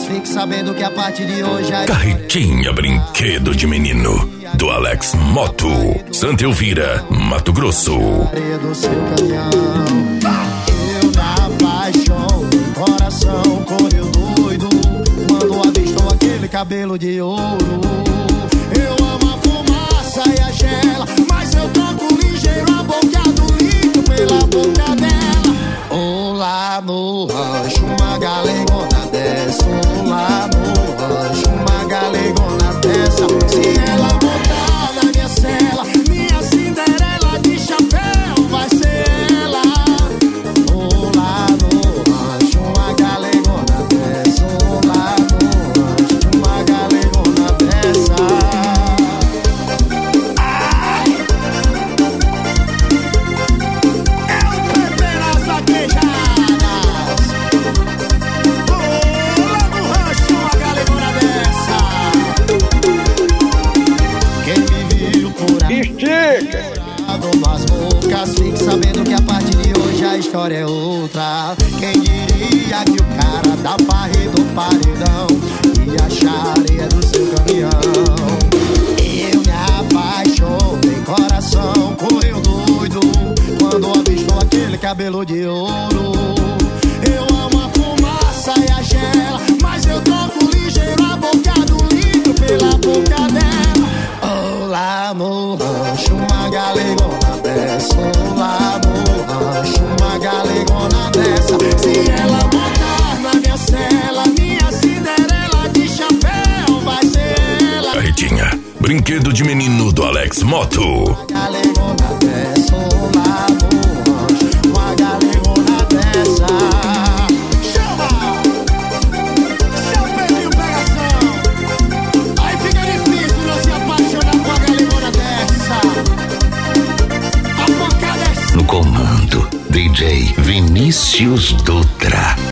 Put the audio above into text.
fique sabendo que a partir de hoje Carretinha Brinquedo de Menino, do Alex Moto, Santa Elvira, Mato Grosso. do seu caminhão. Eu me apaixonei, coração correu doido quando avistou aquele cabelo de ouro. Eu amo a fumaça e a gela, mas eu troco ligeiro a boca do litro pela boca dela. Lá no rancho uma galegona dessa, lá no rancho uma galegona dessa. Se ela botar na minha cela, minha Cinderela de chapéu vai ser ela. Lá no rancho uma galegona dessa, lá no rancho uma galegona dessa. Nas bocas, fique sabendo que a partir de hoje a história é outra. Quem diria que o cara da barra do paredão ia achar areia do seu caminhão? Eu me apaixonei, coração correu doido quando avistou aquele cabelo de ouro. Eu amo a fumaça e a gela, mas eu troco ligeiro a boca do litro pela boca dela. Lá no rancho uma galegona dessa, lá no rancho uma galegona dessa. Se ela botar na minha cela, minha Cinderela de chapéu vai ser ela. Carretinha Brinquedo de Menino, do Alex Moto. Uma galegona dessa, lá no rancho uma galegona dessa. No comando, DJ Vinícius Dutra.